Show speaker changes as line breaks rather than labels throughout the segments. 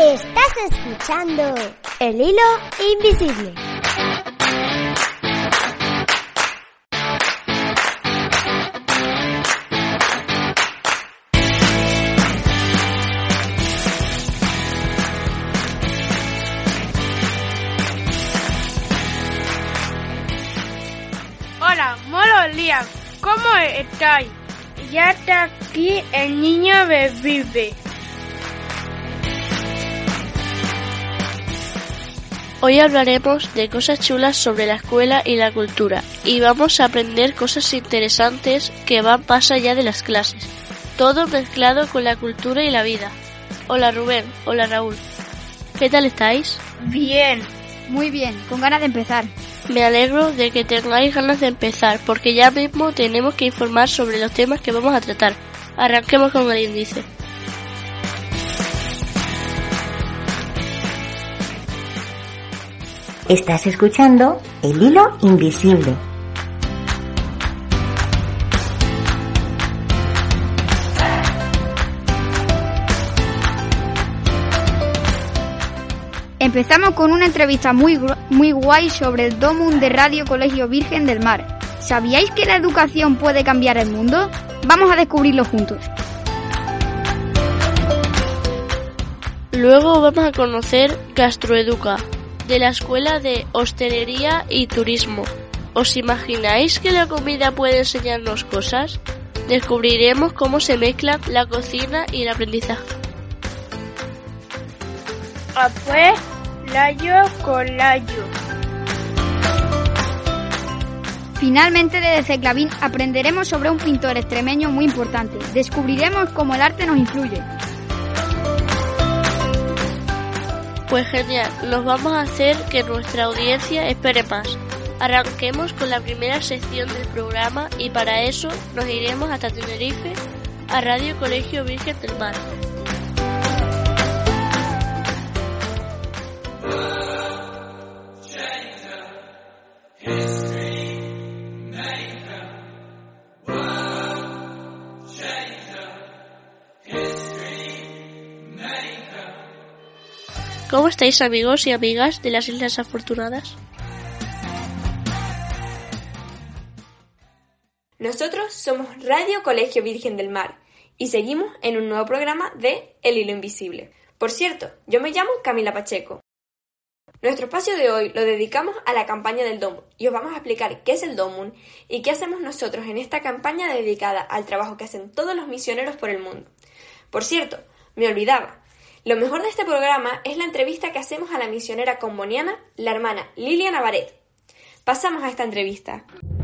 Estás escuchando El Hilo Invisible.
Hola, buenos días. ¿Cómo estáis? Ya está aquí el niño Bebé.
Hoy hablaremos de cosas chulas sobre la escuela y la cultura y vamos a aprender cosas interesantes que van más allá de las clases. Todo mezclado con la cultura y la vida. Hola Rubén, hola Raúl. ¿Qué tal estáis?
Bien.
Muy bien, con ganas de empezar.
Me alegro de que tengáis ganas de empezar porque ya mismo tenemos que informar sobre los temas que vamos a tratar. Arranquemos con el índice.
Estás escuchando El Hilo Invisible.
Empezamos con una entrevista muy guay sobre el DOMUN de Radio Colegio Virgen del Mar. ¿Sabíais que la educación puede cambiar el mundo? Vamos a descubrirlo juntos.
Luego vamos a conocer Gastroeduca, de la Escuela de Hostelería y Turismo. ¿Os imagináis que la comida puede enseñarnos cosas? Descubriremos cómo se mezclan la cocina y el aprendizaje.
Pues, layo con layo.
Finalmente, desde Clavín aprenderemos sobre un pintor extremeño muy importante. Descubriremos cómo el arte nos influye.
Pues genial, nos vamos a hacer que nuestra audiencia espere más. Arranquemos con la primera sección del programa y para eso nos iremos hasta Tenerife a Radio Colegio Virgen del Mar. ¿Cómo estáis, amigos y amigas de las Islas Afortunadas?
Nosotros somos Radio Colegio Virgen del Mar y seguimos en un nuevo programa de El Hilo Invisible. Por cierto, yo me llamo Camila Pacheco. Nuestro espacio de hoy lo dedicamos a la campaña del DOMUN y os vamos a explicar qué es el DOMUN y qué hacemos nosotros en esta campaña dedicada al trabajo que hacen todos los misioneros por el mundo. Por cierto, me olvidaba. Lo mejor de este programa es la entrevista que hacemos a la misionera comboniana, la hermana Lilia Navarrete. Pasamos a esta entrevista.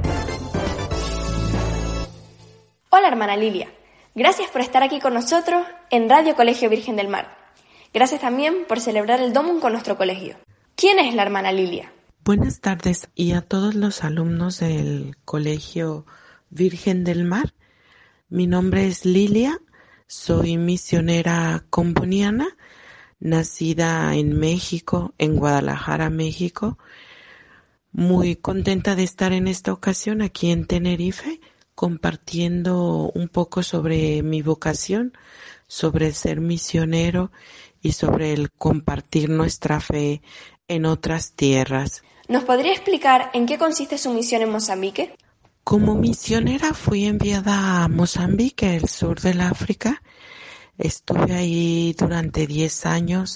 Hola hermana Lilia, gracias por estar aquí con nosotros en Radio Colegio Virgen del Mar. Gracias también por celebrar el DOMUN con nuestro colegio. ¿Quién es la hermana Lilia?
Buenas tardes y a todos los alumnos del Colegio Virgen del Mar. Mi nombre es Lilia. Soy misionera comboniana, nacida en México, en Guadalajara, México. Muy contenta de estar en esta ocasión aquí en Tenerife, compartiendo un poco sobre mi vocación, sobre ser misionero y sobre el compartir nuestra fe en otras tierras.
¿Nos podría explicar en qué consiste su misión en Mozambique?
Como misionera fui enviada a Mozambique, el sur del África. Estuve ahí durante 10 años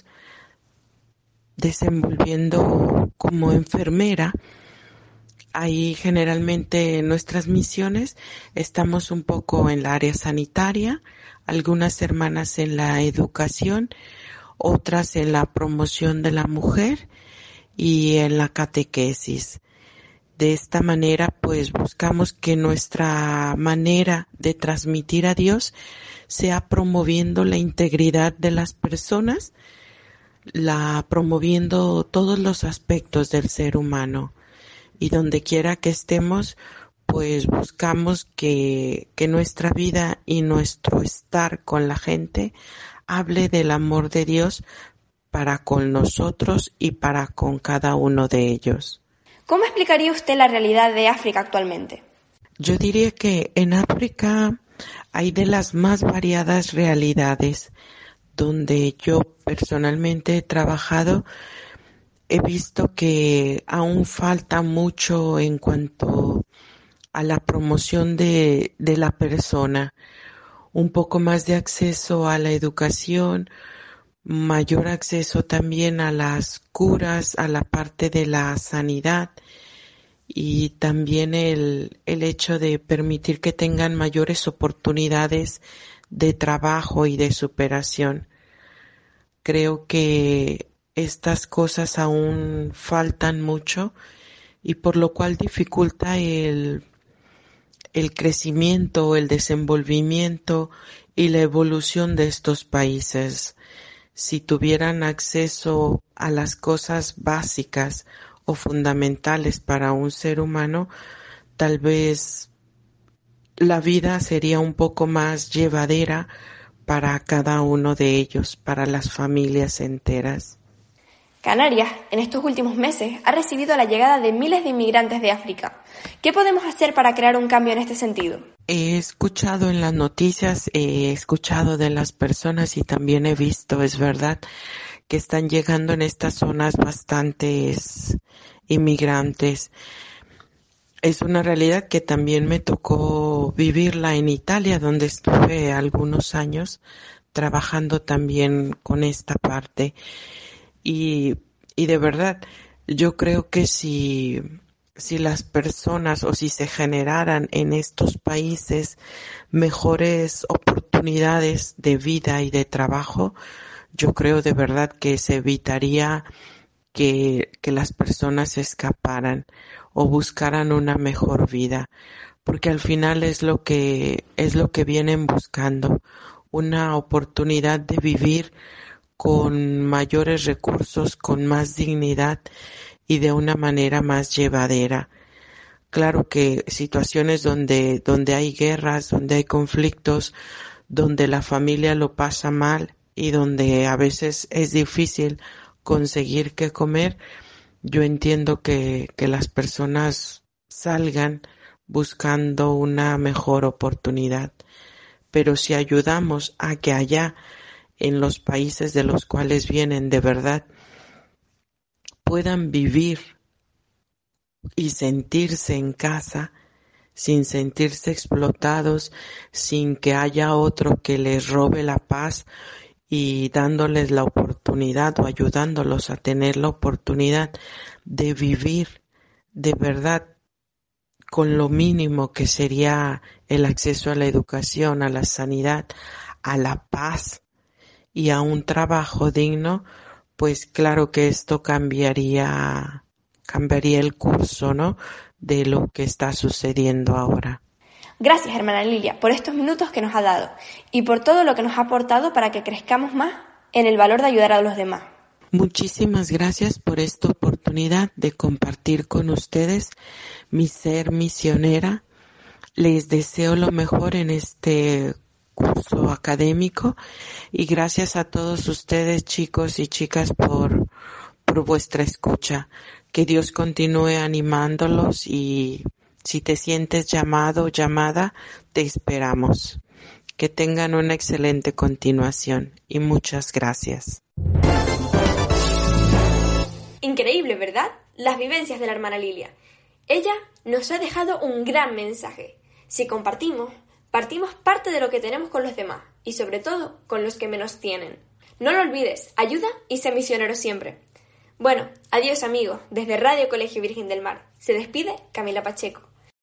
desenvolviendo como enfermera. Ahí generalmente en nuestras misiones estamos un poco en la área sanitaria, algunas hermanas en la educación, otras en la promoción de la mujer y en la catequesis. De esta manera, pues buscamos que nuestra manera de transmitir a Dios sea promoviendo la integridad de las personas, promoviendo todos los aspectos del ser humano. Y donde quiera que estemos, pues buscamos que nuestra vida y nuestro estar con la gente hable del amor de Dios para con nosotros y para con cada uno de ellos.
¿Cómo explicaría usted la realidad de África actualmente?
Yo diría que en África hay de las más variadas realidades. donde yo personalmente he trabajado, he visto que aún falta mucho en cuanto a la promoción de la persona, un poco más de acceso a la educación, mayor acceso también a las curas, a la parte de la sanidad y también el hecho de permitir que tengan mayores oportunidades de trabajo y de superación. Creo que estas cosas aún faltan mucho y por lo cual dificulta el crecimiento, el desenvolvimiento y la evolución de estos países. Si tuvieran acceso a las cosas básicas o fundamentales para un ser humano, tal vez la vida sería un poco más llevadera para cada uno de ellos, para las familias enteras.
Canarias, en estos últimos meses, ha recibido la llegada de miles de inmigrantes de África. ¿Qué podemos hacer para crear un cambio en este sentido?
He escuchado en las noticias, he escuchado de las personas y también he visto, es verdad, que están llegando en estas zonas bastantes inmigrantes. Es una realidad que también me tocó vivirla en Italia, donde estuve algunos años trabajando también con esta parte. Y de verdad, yo creo que si las personas o si se generaran en estos países mejores oportunidades de vida y de trabajo, yo creo de verdad que se evitaría que las personas se escaparan o buscaran una mejor vida, porque al final es lo que vienen buscando, una oportunidad de vivir con mayores recursos, con más dignidad y de una manera más llevadera. Claro que situaciones donde hay guerras, donde hay conflictos, donde la familia lo pasa mal y donde a veces es difícil conseguir qué comer, yo entiendo que las personas salgan buscando una mejor oportunidad. Pero si ayudamos a que allá en los países de los cuales vienen de verdad puedan vivir y sentirse en casa sin sentirse explotados, sin que haya otro que les robe la paz y dándoles la oportunidad o ayudándolos a tener la oportunidad de vivir de verdad con lo mínimo que sería el acceso a la educación, a la sanidad, a la paz y a un trabajo digno, pues claro que esto cambiaría el curso, ¿no?, de lo que está sucediendo ahora.
Gracias, hermana Lilia, por estos minutos que nos ha dado y por todo lo que nos ha aportado para que crezcamos más en el valor de ayudar a los demás.
Muchísimas gracias por esta oportunidad de compartir con ustedes mi ser misionera. Les deseo lo mejor en este curso académico y gracias a todos ustedes, chicos y chicas, por vuestra escucha. Que Dios continúe animándolos y si te sientes llamado o llamada, te esperamos. Que tengan una excelente continuación y muchas gracias.
Increíble, ¿verdad? Las vivencias de la hermana Lilia. Ella nos ha dejado un gran mensaje. Si compartimos, partimos parte de lo que tenemos con los demás y sobre todo con los que menos tienen. No lo olvides, ayuda y sé misionero siempre. Bueno, adiós amigos, desde Radio Colegio Virgen del Mar. Se despide Camila Pacheco.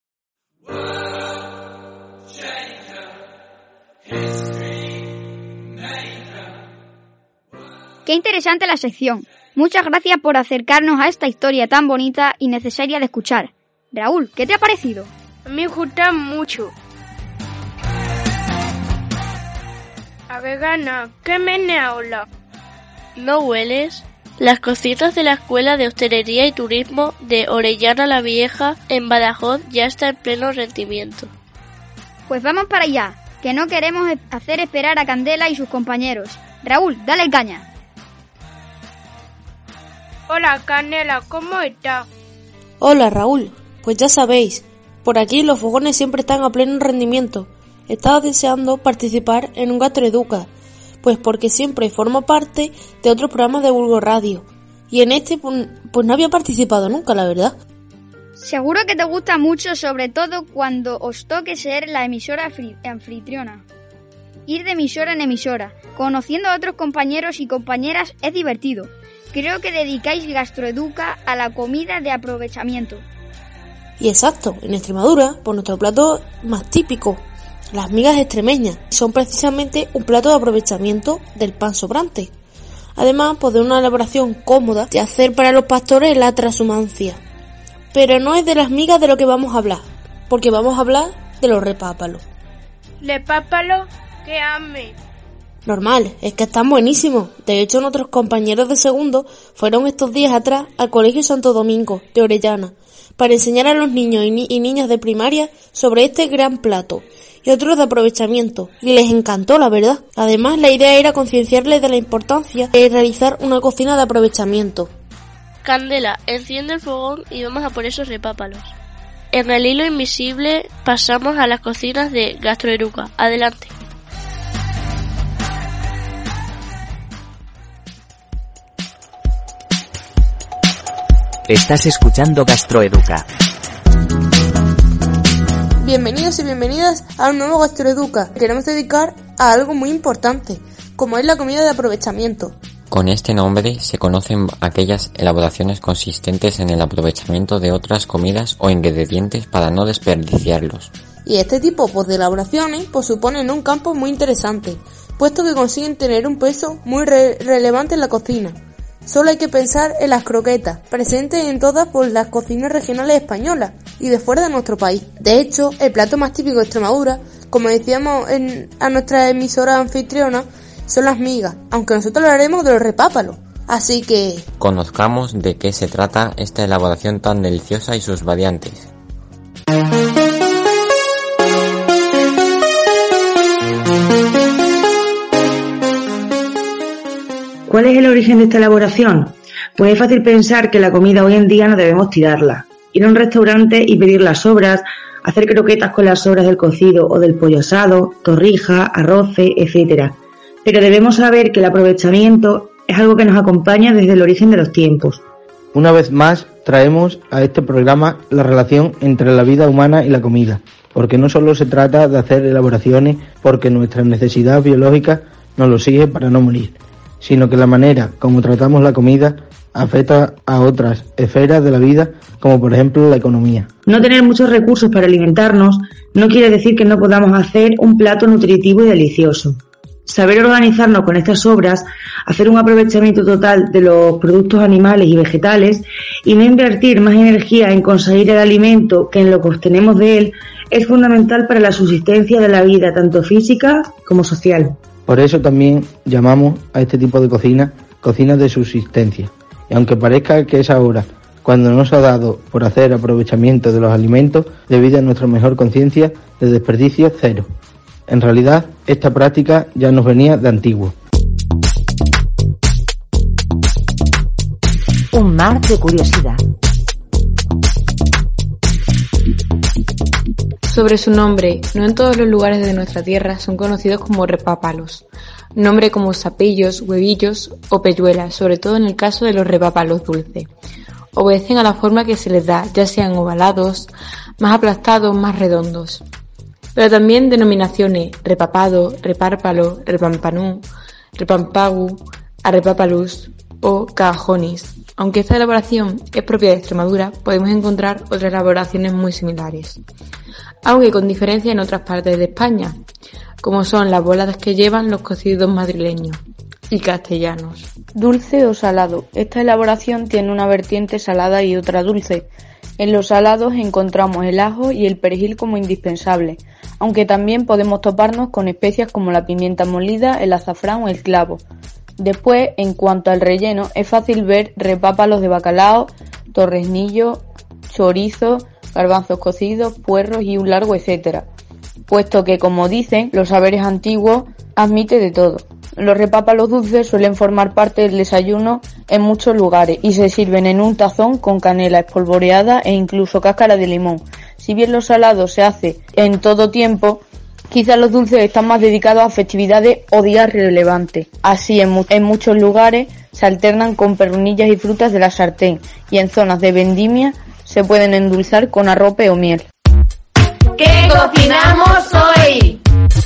Qué interesante la sección. Muchas gracias por acercarnos a esta historia tan bonita y necesaria de escuchar. Raúl, ¿qué te ha parecido?
A mí me gusta mucho. A ver, Gana, ¿qué me habla?
¿No hueles? Las cocinas de la Escuela de Hostelería y Turismo de Orellana la Vieja en Badajoz ya está en pleno rendimiento.
Pues vamos para allá, que no queremos hacer esperar a Candela y sus compañeros. Raúl, dale caña.
Hola, Canela, ¿cómo estás?
Hola, Raúl. Pues ya sabéis, por aquí los fogones siempre están a pleno rendimiento. Estaba deseando participar en un gastroeduca, Pues porque siempre formo parte de otros programas de Vulgo Radio. Y en este pues no había participado nunca, la verdad.
Seguro que te gusta mucho, sobre todo cuando os toque ser la emisora anfitriona. Ir de emisora en emisora, conociendo a otros compañeros y compañeras es divertido. Creo que dedicáis Gastroeduca a la comida de aprovechamiento.
Y exacto, en Extremadura, pues nuestro plato más típico, las migas extremeñas, son precisamente un plato de aprovechamiento del pan sobrante. Además, pues de una elaboración cómoda de hacer para los pastores la trashumancia. Pero no es de las migas de lo que vamos a hablar, porque vamos a hablar de los repápalos.
¿Repápalos? ¿Qué ame?
Normal, es que están buenísimos. De hecho, nuestros compañeros de segundo fueron estos días atrás al Colegio Santo Domingo de Orellana para enseñar a los niños y niñas de primaria sobre este gran plato y otros de aprovechamiento, y les encantó, la verdad. Además, la idea era concienciarles de la importancia de realizar una cocina de aprovechamiento.
Candela, enciende el fogón y vamos a por esos repápalos. En el hilo invisible pasamos a las cocinas de Gastroeduca. Adelante.
Estás escuchando Gastroeduca.
Bienvenidos y bienvenidas a un nuevo Gastroeduca. Queremos dedicar a algo muy importante, como es la comida de aprovechamiento.
Con este nombre se conocen aquellas elaboraciones consistentes en el aprovechamiento de otras comidas o ingredientes para no desperdiciarlos.
Y este tipo de elaboraciones suponen un campo muy interesante, puesto que consiguen tener un peso muy relevante en la cocina. Solo hay que pensar en las croquetas, presentes en todas las cocinas regionales españolas y de fuera de nuestro país. De hecho, el plato más típico de Extremadura, como decíamos a nuestra emisora anfitriona, son las migas, aunque nosotros hablaremos de los repápalos. Así que
conozcamos de qué se trata esta elaboración tan deliciosa y sus variantes.
¿Cuál es el origen de esta elaboración? Pues es fácil pensar que la comida hoy en día no debemos tirarla. Ir a un restaurante y pedir las sobras, hacer croquetas con las sobras del cocido o del pollo asado, torrijas, arroces, etc. Pero debemos saber que el aprovechamiento es algo que nos acompaña desde el origen de los tiempos.
Una vez más traemos a este programa la relación entre la vida humana y la comida, porque no solo se trata de hacer elaboraciones porque nuestra necesidad biológica nos lo exige para no morir, sino que la manera como tratamos la comida afecta a otras esferas de la vida, como por ejemplo la economía.
No tener muchos recursos para alimentarnos no quiere decir que no podamos hacer un plato nutritivo y delicioso. Saber organizarnos con estas sobras, hacer un aprovechamiento total de los productos animales y vegetales y no invertir más energía en conseguir el alimento que en lo que obtenemos de él es fundamental para la subsistencia de la vida, tanto física como social.
Por eso también llamamos a este tipo de cocinas de subsistencia. Y aunque parezca que es ahora cuando nos ha dado por hacer aprovechamiento de los alimentos debido a nuestra mejor conciencia de desperdicio cero. En realidad, esta práctica ya nos venía de antiguo.
Un mar de curiosidad.
Sobre su nombre, no en todos los lugares de nuestra tierra son conocidos como repápalos. Nombre como sapillos, huevillos o pelluelas, sobre todo en el caso de los repápalos dulces. Obedecen a la forma que se les da, ya sean ovalados, más aplastados, más redondos. Pero también denominaciones repapado, repárpalo, repampanú, repampagu, arrepapalus o cajonis. Aunque esta elaboración es propia de Extremadura, podemos encontrar otras elaboraciones muy similares, aunque con diferencia en otras partes de España, como son las bolas que llevan los cocidos madrileños y castellanos.
Dulce o salado. Esta elaboración tiene una vertiente salada y otra dulce. En los salados encontramos el ajo y el perejil como indispensables, aunque también podemos toparnos con especias como la pimienta molida, el azafrán o el clavo. Después, en cuanto al relleno, es fácil ver repápalos de bacalao, torresnillo, chorizo, garbanzos cocidos, puerros y un largo etcétera, puesto que, como dicen los saberes antiguos, admite de todo. Los repápalos dulces suelen formar parte del desayuno en muchos lugares y se sirven en un tazón con canela espolvoreada e incluso cáscara de limón. Si bien los salados se hace en todo tiempo, Quizás los dulces están más dedicados a festividades o días relevantes. Así, en muchos lugares se alternan con pernillas y frutas de la sartén, y en zonas de vendimia se pueden endulzar con arrope o miel.
¿Qué cocinamos hoy?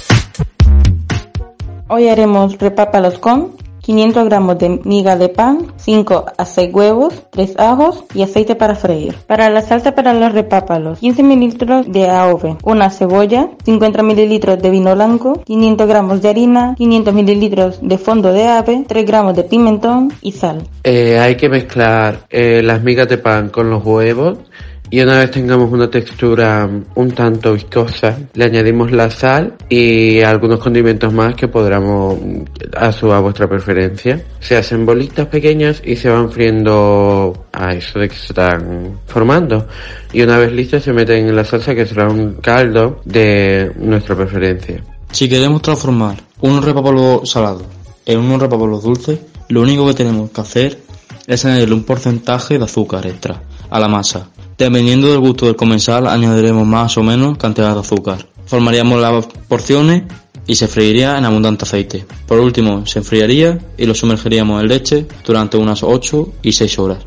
Hoy haremos repápalos con 500 gramos de miga de pan, 5 a 6 huevos, 3 ajos y aceite para freír. Para la salsa para los repápalos, 15 mililitros de AOV, una cebolla, 50 mililitros de vino blanco, 500 gramos de harina, 500 mililitros de fondo de ave, 3 gramos de pimentón y sal.
Hay que mezclar las migas de pan con los huevos. Y una vez tengamos una textura un tanto viscosa, le añadimos la sal y algunos condimentos más que podamos a vuestra preferencia. Se hacen bolitas pequeñas y se van friendo a eso de que se están formando. Y una vez listas se meten en la salsa, que será un caldo de nuestra preferencia.
Si queremos transformar unos repápalos salados en unos repápalos dulces, lo único que tenemos que hacer es añadirle un porcentaje de azúcar extra a la masa. Dependiendo del gusto del comensal, añadiremos más o menos cantidad de azúcar. Formaríamos las porciones y se freiría en abundante aceite. Por último, se enfriaría y lo sumergiríamos en leche durante unas 8 y 6 horas.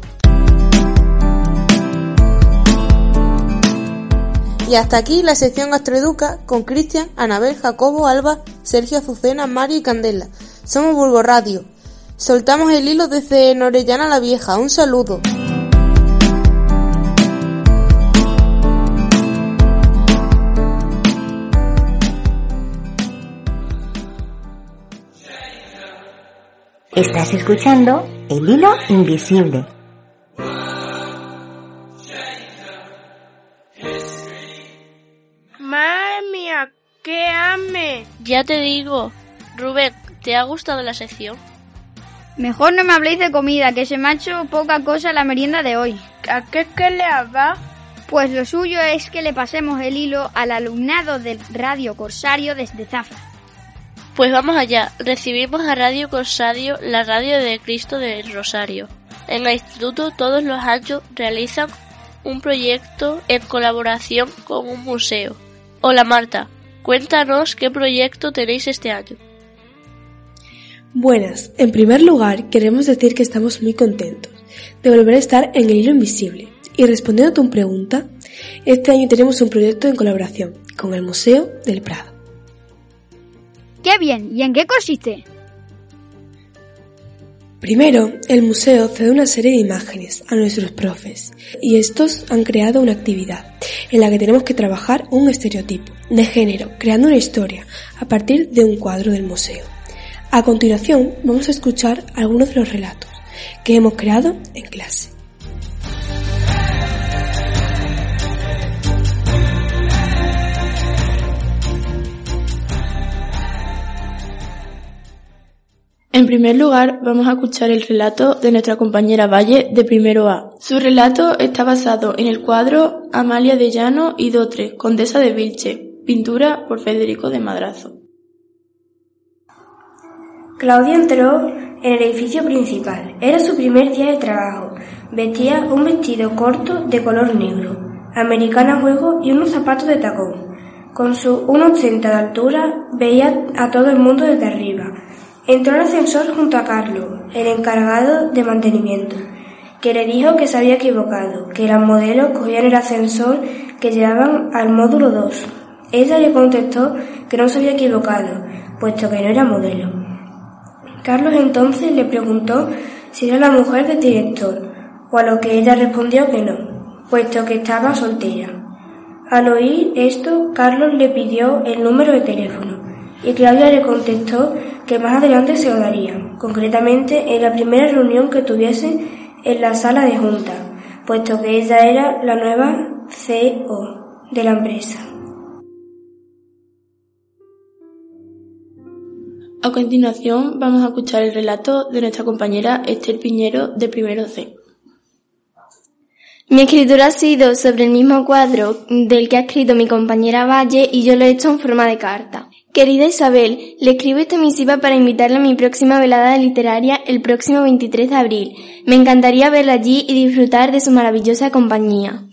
Y hasta aquí la sección Gastroeduca con Cristian, Anabel, Jacobo, Alba, Sergio, Azucena, Mario y Candela. Somos Bulbo Radio. Soltamos el hilo desde Norellana la Vieja. Un saludo.
Estás escuchando El Hilo Invisible.
Madre mía, qué hambre.
Ya te digo. Rubén, ¿te ha gustado la sección?
Mejor no me habléis de comida, que se me ha hecho poca cosa la merienda de hoy.
¿A qué le va?
Pues lo suyo es que le pasemos el hilo al alumnado del Radio Corsario desde Zafra.
Pues vamos allá, recibimos a Radio Corsario, la radio de Cristo del Rosario. En el instituto todos los años realizan un proyecto en colaboración con un museo. Hola Marta, cuéntanos qué proyecto tenéis este año.
Buenas, en primer lugar queremos decir que estamos muy contentos de volver a estar en el Hilo Invisible. Y respondiendo a tu pregunta, este año tenemos un proyecto en colaboración con el Museo del Prado.
¡Qué bien! ¿Y en qué consiste?
Primero, el museo cede una serie de imágenes a nuestros profes y estos han creado una actividad en la que tenemos que trabajar un estereotipo de género, creando una historia a partir de un cuadro del museo. A continuación, vamos a escuchar algunos de los relatos que hemos creado en clase.
En primer lugar, vamos a escuchar el relato de nuestra compañera Valle de primero A. Su relato está basado en el cuadro Amalia de Llano y Dotre, Condesa de Vilche, pintura por Federico de Madrazo.
Claudia entró en el edificio principal. Era su primer día de trabajo. Vestía un vestido corto de color negro, americana a juego y unos zapatos de tacón. Con su 1,80 de altura veía a todo el mundo desde arriba. Entró al ascensor junto a Carlos, el encargado de mantenimiento, que le dijo que se había equivocado, que las modelos cogían el ascensor que llevaban al módulo 2. Ella le contestó que no se había equivocado, puesto que no era modelo. Carlos entonces le preguntó si era la mujer del director, o a lo que ella respondió que no, puesto que estaba soltera. Al oír esto, Carlos le pidió el número de teléfono, y Claudia le contestó que más adelante se lo daría, concretamente en la primera reunión que tuviesen en la sala de junta, puesto que ella era la nueva CEO de la empresa.
A continuación vamos a escuchar el relato de nuestra compañera Esther Piñero de primero C.
Mi escritura ha sido sobre el mismo cuadro del que ha escrito mi compañera Valle y yo lo he hecho en forma de carta. Querida Isabel, le escribo esta misiva para invitarla a mi próxima velada literaria el próximo 23 de abril. Me encantaría verla allí y disfrutar de su maravillosa compañía.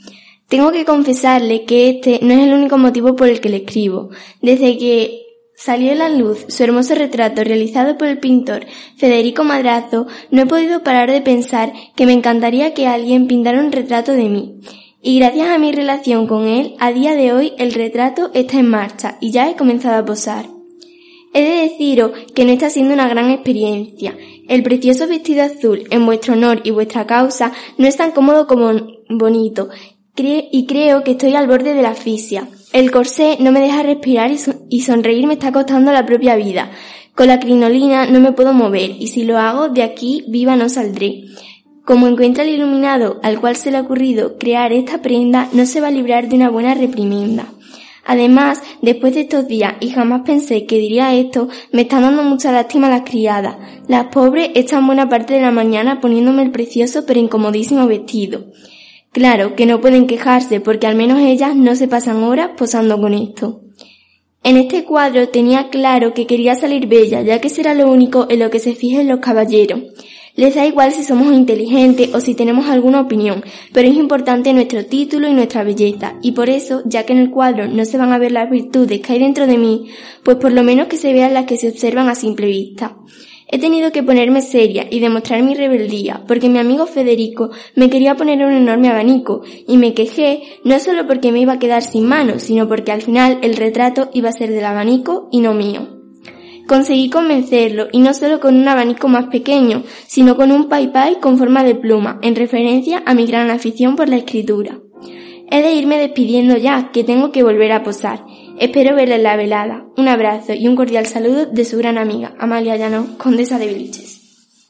Tengo que confesarle que este no es el único motivo por el que le escribo. Desde que salió a la luz su hermoso retrato realizado por el pintor Federico Madrazo, no he podido parar de pensar que me encantaría que alguien pintara un retrato de mí. Y gracias a mi relación con él, a día de hoy el retrato está en marcha y ya he comenzado a posar. He de deciros que no está siendo una gran experiencia. El precioso vestido azul en vuestro honor y vuestra causa no es tan cómodo como bonito, y creo que estoy al borde de la asfixia. El corsé no me deja respirar y sonreír me está costando la propia vida. Con la crinolina no me puedo mover y si lo hago de aquí viva no saldré. Como encuentra el iluminado al cual se le ha ocurrido crear esta prenda, no se va a librar de una buena reprimenda. Además, después de estos días, y jamás pensé que diría esto, me están dando mucha lástima las criadas. Las pobres echan buena parte de la mañana poniéndome el precioso pero incomodísimo vestido. Claro que no pueden quejarse porque al menos ellas no se pasan horas posando con esto. En este cuadro tenía claro que quería salir bella, ya que será lo único en lo que se fijen los caballeros. Les da igual si somos inteligentes o si tenemos alguna opinión, pero es importante nuestro título y nuestra belleza, y por eso, ya que en el cuadro no se van a ver las virtudes que hay dentro de mí, pues por lo menos que se vean las que se observan a simple vista. He tenido que ponerme seria y demostrar mi rebeldía, porque mi amigo Federico me quería poner un enorme abanico, y me quejé no solo porque me iba a quedar sin manos, sino porque al final el retrato iba a ser del abanico y no mío. Conseguí convencerlo, y no solo con un abanico más pequeño, sino con un pay-pay con forma de pluma, en referencia a mi gran afición por la escritura. He de irme despidiendo ya, que tengo que volver a posar. Espero verla en la velada. Un abrazo y un cordial saludo de su gran amiga, Amalia Llano, condesa de Vilches.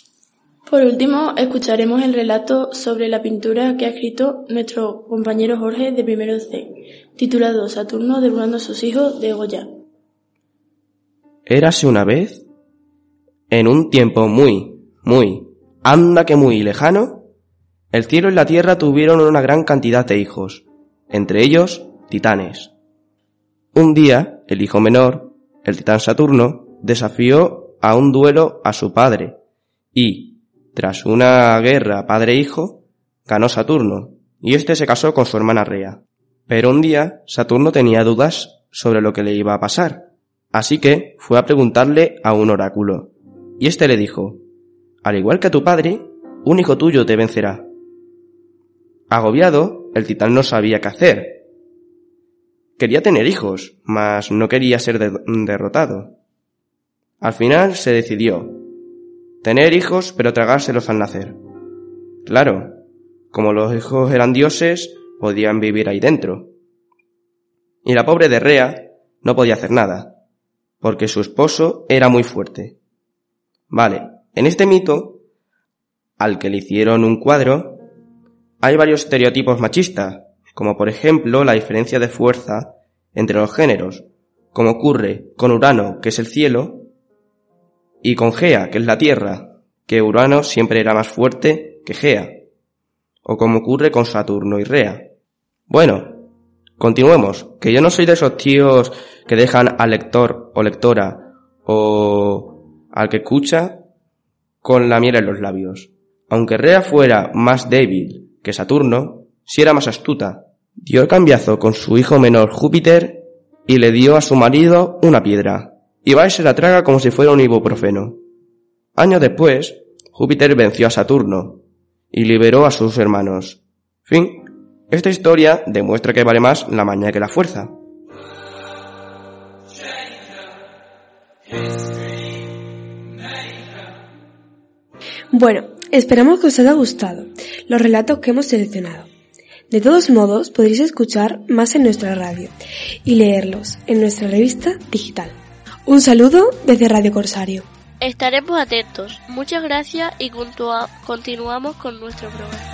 Por último, escucharemos el relato sobre la pintura que ha escrito nuestro compañero Jorge de primero C, titulado Saturno devorando a sus hijos de Goya.
Érase una vez, en un tiempo anda que muy lejano, el cielo y la tierra tuvieron una gran cantidad de hijos, entre ellos titanes. Un día, el hijo menor, el titán Saturno, desafió a un duelo a su padre y, tras una guerra padre-hijo, ganó Saturno y éste se casó con su hermana Rea. Pero un día, Saturno tenía dudas sobre lo que le iba a pasar. Así que fue a preguntarle a un oráculo, y éste le dijo: al igual que a tu padre, un hijo tuyo te vencerá. Agobiado, el titán no sabía qué hacer. Quería tener hijos, mas no quería ser derrotado. Al final se decidió: tener hijos pero tragárselos al nacer. Claro, como los hijos eran dioses, podían vivir ahí dentro. Y la pobre de Rea no podía hacer nada, porque su esposo era muy fuerte. Vale, en este mito, al que le hicieron un cuadro, hay varios estereotipos machistas, como por ejemplo la diferencia de fuerza entre los géneros, como ocurre con Urano, que es el cielo, y con Gea, que es la tierra, que Urano siempre era más fuerte que Gea, o como ocurre con Saturno y Rea. Bueno, continuemos, que yo no soy de esos tíos que dejan al lector o lectora o al que escucha con la miel en los labios. Aunque Rea fuera más débil que Saturno, sí era más astuta. Dio el cambiazo con su hijo menor Júpiter y le dio a su marido una piedra. Y va y se la traga como si fuera un ibuprofeno. Años después, Júpiter venció a Saturno y liberó a sus hermanos. Fin. Esta historia demuestra que vale más la maña que la fuerza.
Bueno, esperamos que os haya gustado los relatos que hemos seleccionado. De todos modos, podréis escuchar más en nuestra radio y leerlos en nuestra revista digital. Un saludo desde Radio Corsario.
Estaremos atentos. Muchas gracias y continuamos con nuestro programa.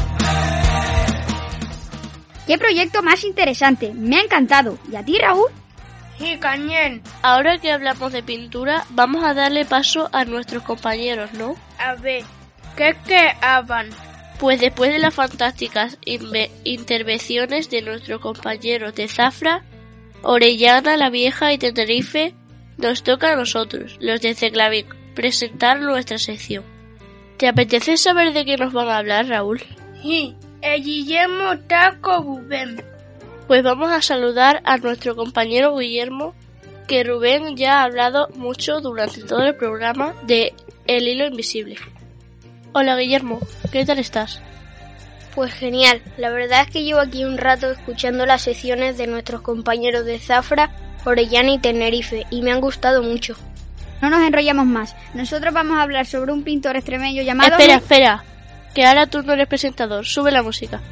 ¡Qué proyecto más interesante! Me ha encantado. ¿Y a ti, Raúl?
Sí, Cañén.
Ahora que hablamos de pintura, vamos a darle paso a nuestros compañeros, ¿no?
A ver, ¿qué hagan?
Pues después de las fantásticas intervenciones de nuestros compañeros de Zafra, Orellana, La Vieja y Tenerife, nos toca a nosotros, los de Ceclavic, presentar nuestra sección. ¿Te apetece saber de qué nos van a hablar, Raúl?
Sí, Guillermo Taco Rubén.
Pues vamos a saludar a nuestro compañero Guillermo, que Rubén ya ha hablado mucho durante todo el programa de El Hilo Invisible. Hola Guillermo, ¿qué tal estás?
Pues genial, la verdad es que llevo aquí un rato escuchando las secciones de nuestros compañeros de Zafra, Orellana y Tenerife y me han gustado mucho.
No nos enrollamos más, nosotros vamos a hablar sobre un pintor extremeño llamado...
Espera, que ahora tú no eres presentador, sube la música.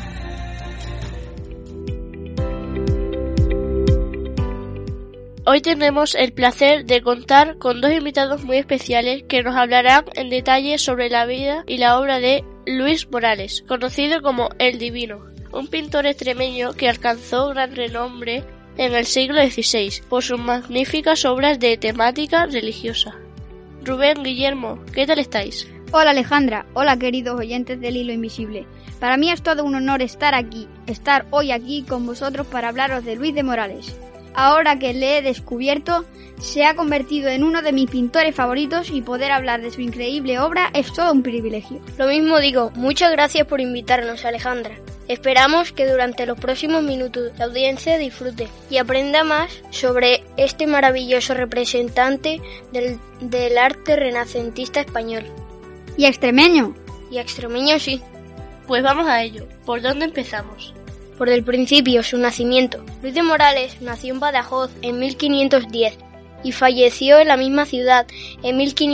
Hoy tenemos el placer de contar con dos invitados muy especiales que nos hablarán en detalle sobre la vida y la obra de Luis Morales, conocido como El Divino, un pintor extremeño que alcanzó gran renombre en el siglo XVI por sus magníficas obras de temática religiosa. Rubén, Guillermo, ¿qué tal estáis?
Hola Alejandra, hola queridos oyentes del Hilo Invisible. Para mí es todo un honor estar hoy aquí con vosotros para hablaros de Luis de Morales. Ahora que le he descubierto, se ha convertido en uno de mis pintores favoritos y poder hablar de su increíble obra es todo un privilegio.
Lo mismo digo, muchas gracias por invitarnos, Alejandra. Esperamos que durante los próximos minutos la audiencia disfrute y aprenda más sobre este maravilloso representante del arte renacentista español.
¿Y extremeño?
Y extremeño sí.
Pues vamos a ello. ¿Por dónde empezamos?
Por el principio, su nacimiento. Luis de Morales nació en Badajoz en 1510 y falleció en la misma ciudad en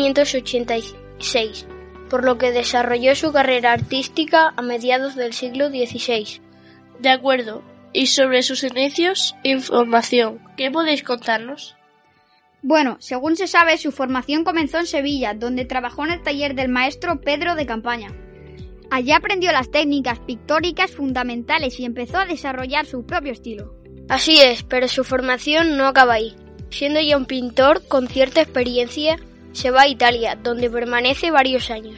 1586, por lo que desarrolló su carrera artística a mediados del siglo XVI.
De acuerdo. ¿Y sobre sus inicios? Información. ¿Qué podéis contarnos?
Bueno, según se sabe, su formación comenzó en Sevilla, donde trabajó en el taller del maestro Pedro de Campaña. Allí aprendió las técnicas pictóricas fundamentales y empezó a desarrollar su propio estilo.
Así es, pero su formación no acaba ahí. Siendo ya un pintor con cierta experiencia, se va a Italia, donde permanece varios años.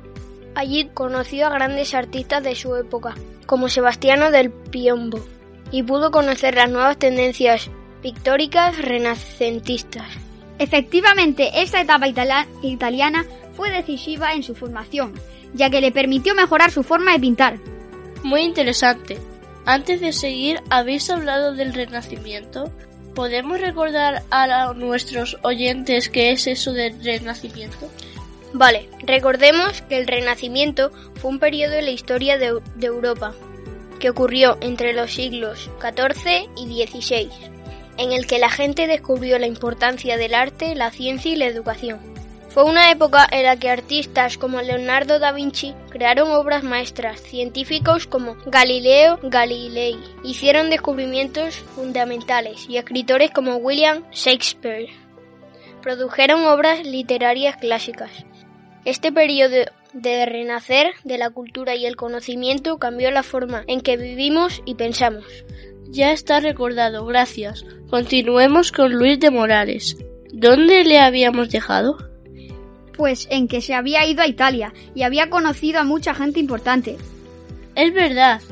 Allí conoció a grandes artistas de su época, como Sebastiano del Piombo, y pudo conocer las nuevas tendencias pictóricas renacentistas.
Efectivamente, esta etapa italiana fue decisiva en su formación, ya que le permitió mejorar su forma de pintar.
Muy interesante. Antes de seguir, ¿habéis hablado del Renacimiento? ¿Podemos recordar a nuestros oyentes qué es eso del Renacimiento?
Vale, recordemos que el Renacimiento fue un periodo en la historia de Europa, que ocurrió entre los siglos XIV y XVI, en el que la gente descubrió la importancia del arte, la ciencia y la educación. Fue una época en la que artistas como Leonardo da Vinci crearon obras maestras, científicos como Galileo Galilei hicieron descubrimientos fundamentales y escritores como William Shakespeare produjeron obras literarias clásicas. Este periodo de renacer de la cultura y el conocimiento cambió la forma en que vivimos y pensamos.
Ya está recordado, gracias. Continuemos con Luis de Morales. ¿Dónde le habíamos dejado?
Pues en que se había ido a Italia y había conocido a mucha gente importante.
Es verdad.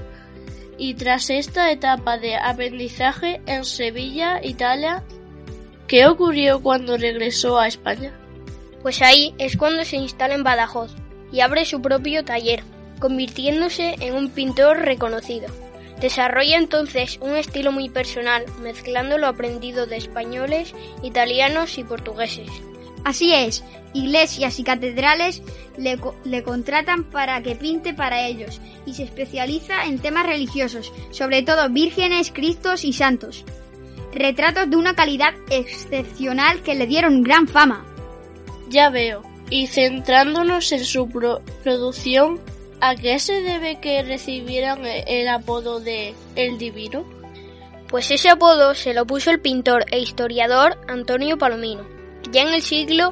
Y tras esta etapa de aprendizaje en Sevilla, Italia, ¿qué ocurrió cuando regresó a España?
Pues ahí es cuando se instala en Badajoz y abre su propio taller, convirtiéndose en un pintor reconocido. Desarrolla entonces un estilo muy personal, mezclando lo aprendido de españoles, italianos y portugueses.
Así es, iglesias y catedrales le contratan para que pinte para ellos y se especializa en temas religiosos, sobre todo vírgenes, cristos y santos. Retratos de una calidad excepcional que le dieron gran fama.
Ya veo. Y centrándonos en su producción, ¿a qué se debe que recibieran el apodo de El Divino?
Pues ese apodo se lo puso el pintor e historiador Antonio Palomino, ya en el siglo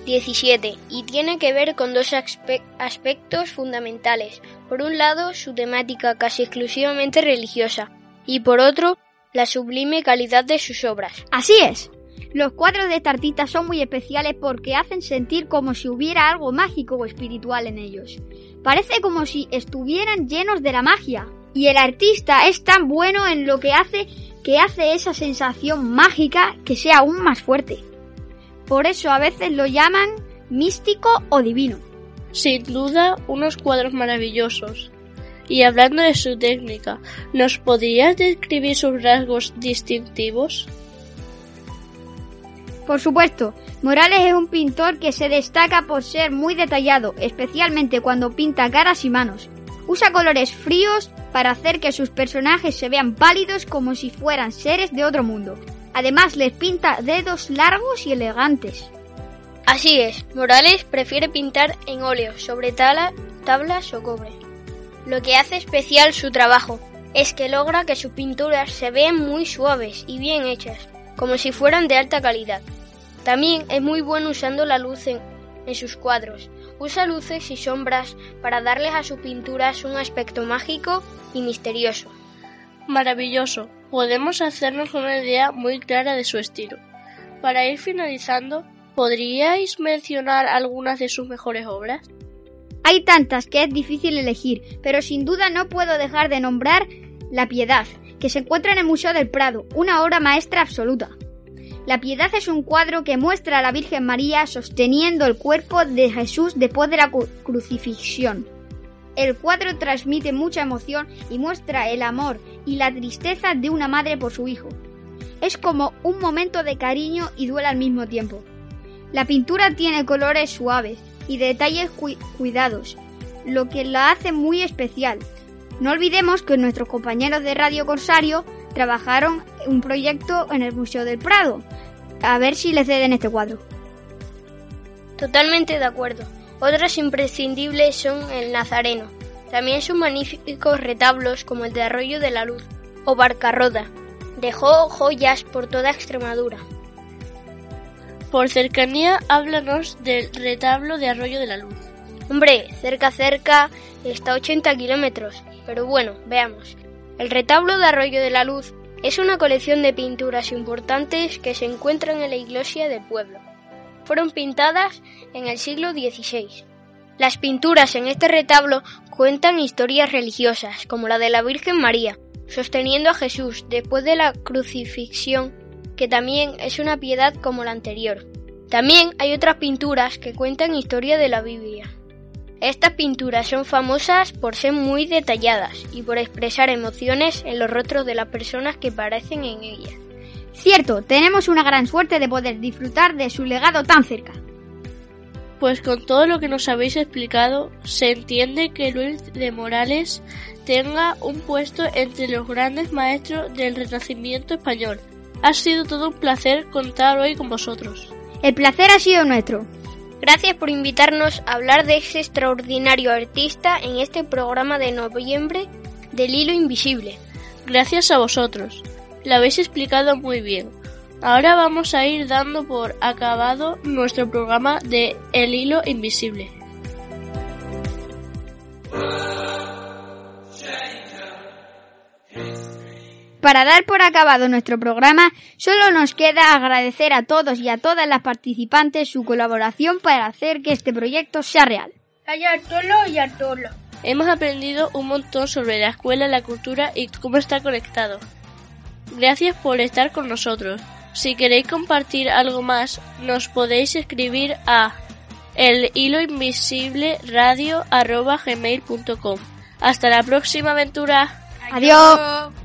XVII, y tiene que ver con dos aspectos fundamentales. Por un lado, su temática casi exclusivamente religiosa, y por otro, la sublime calidad de sus obras.
Así es. Los cuadros de este artista son muy especiales porque hacen sentir como si hubiera algo mágico o espiritual en ellos. Parece como si estuvieran llenos de la magia. Y el artista es tan bueno en lo que hace esa sensación mágica que sea aún más fuerte. Por eso a veces lo llaman místico o divino.
Sin duda, unos cuadros maravillosos. Y hablando de su técnica, ¿nos podrías describir sus rasgos distintivos?
Por supuesto, Morales es un pintor que se destaca por ser muy detallado, especialmente cuando pinta caras y manos. Usa colores fríos para hacer que sus personajes se vean pálidos como si fueran seres de otro mundo. Además, les pinta dedos largos y elegantes.
Así es, Morales prefiere pintar en óleo sobre tablas o cobre. Lo que hace especial su trabajo es que logra que sus pinturas se vean muy suaves y bien hechas, como si fueran de alta calidad. También es muy bueno usando la luz en sus cuadros. Usa luces y sombras para darles a sus pinturas un aspecto mágico y misterioso.
Maravilloso. Podemos hacernos una idea muy clara de su estilo. Para ir finalizando, ¿podríais mencionar algunas de sus mejores obras?
Hay tantas que es difícil elegir, pero sin duda no puedo dejar de nombrar La Piedad, que se encuentra en el Museo del Prado, una obra maestra absoluta. La Piedad es un cuadro que muestra a la Virgen María sosteniendo el cuerpo de Jesús después de la crucifixión. El cuadro transmite mucha emoción y muestra el amor y la tristeza de una madre por su hijo. Es como un momento de cariño y duelo al mismo tiempo. La pintura tiene colores suaves y detalles cuidados, lo que la hace muy especial. No olvidemos que nuestros compañeros de Radio Corsario trabajaron un proyecto en el Museo del Prado. A ver si les ceden este cuadro.
Totalmente de acuerdo. Otros imprescindibles son el Nazareno. También sus magníficos retablos como el de Arroyo de la Luz o Barcarroda. Dejó joyas por toda Extremadura.
Por cercanía, háblanos del retablo de Arroyo de la Luz.
Hombre, cerca está a 80 kilómetros. Pero bueno, veamos. El retablo de Arroyo de la Luz es una colección de pinturas importantes que se encuentran en la iglesia del pueblo. Fueron pintadas en el siglo XVI. Las pinturas en este retablo cuentan historias religiosas, como la de la Virgen María, sosteniendo a Jesús después de la crucifixión, que también es una piedad como la anterior. También hay otras pinturas que cuentan historia de la Biblia. Estas pinturas son famosas por ser muy detalladas y por expresar emociones en los rostros de las personas que aparecen en ellas.
Cierto, tenemos una gran suerte de poder disfrutar de su legado tan cerca.
Pues con todo lo que nos habéis explicado, se entiende que Luis de Morales tenga un puesto entre los grandes maestros del Renacimiento español. Ha sido todo un placer contar hoy con vosotros.
El placer ha sido nuestro.
Gracias por invitarnos a hablar de ese extraordinario artista en este programa de noviembre del Hilo Invisible.
Gracias a vosotros. Lo habéis explicado muy bien. Ahora vamos a ir dando por acabado nuestro programa de El Hilo Invisible.
Para dar por acabado nuestro programa, solo nos queda agradecer a todos y a todas las participantes su colaboración para hacer que este proyecto sea real.
Y Artolo.
Hemos aprendido un montón sobre la escuela, la cultura y cómo está conectado. Gracias por estar con nosotros. Si queréis compartir algo más, nos podéis escribir a elhiloinvisiblerradio@gmail.com. Hasta la próxima aventura.
Adiós.